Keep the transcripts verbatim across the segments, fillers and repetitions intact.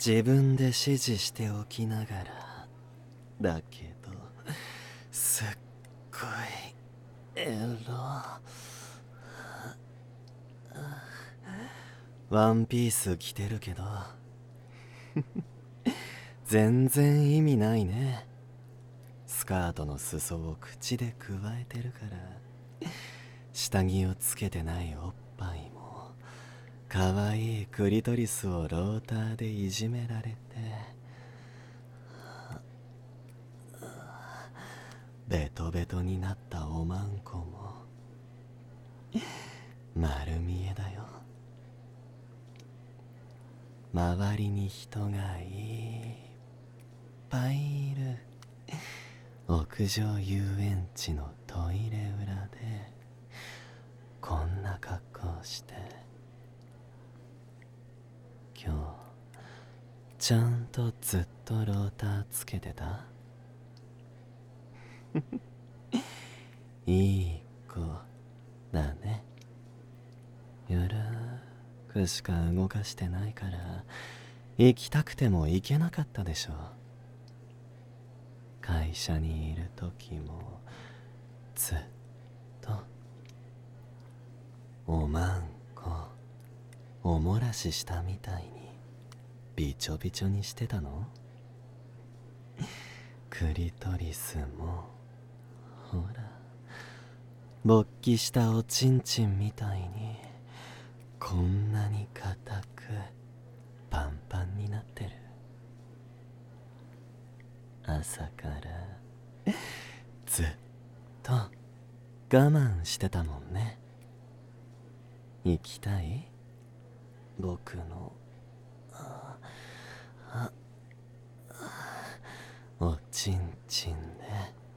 自分で指示しておきながらだけどすっごいエロ。ワンピース着てるけど全然意味ないね。スカートの裾を口でくわえてるから下着をつけてないおっぱいもかわいいクリトリスをローターでいじめられてベトベトになったおまんこも丸見えだよ。周りに人がいっぱいいる屋上遊園地のトイレ裏でこんな格好して今日ちゃんとずっとローターつけてたいい子だね。ゆるくしか動かしてないから行きたくても行けなかったでしょ。会社にいる時もずっとおまんこおもらししたみたいにびちょびちょにしてたの。クリトリスもほら勃起したおちんちんみたいにこんなに硬くパンパンになってる。朝からずっと我慢してたもんね。行きたい？僕のああおちんちんで。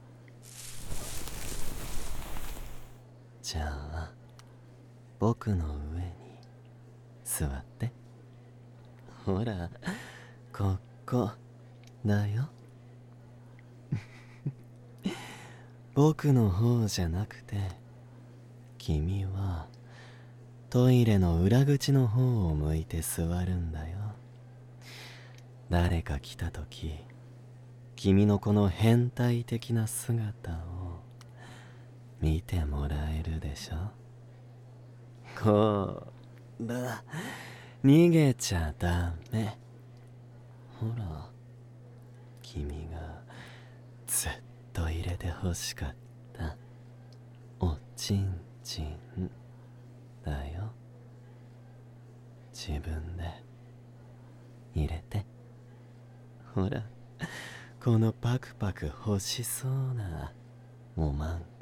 じゃあ僕の上に座って。ほらここだよ僕の方じゃなくて君はトイレの裏口の方を向いて座るんだよ。誰か来た時君のこの変態的な姿を見てもらえるでしょ。こら逃げちゃダメ。ほら君がずっと入れて欲しかったおちんちんだよ。自分で入れて。ほらこのパクパク欲しそうなおまん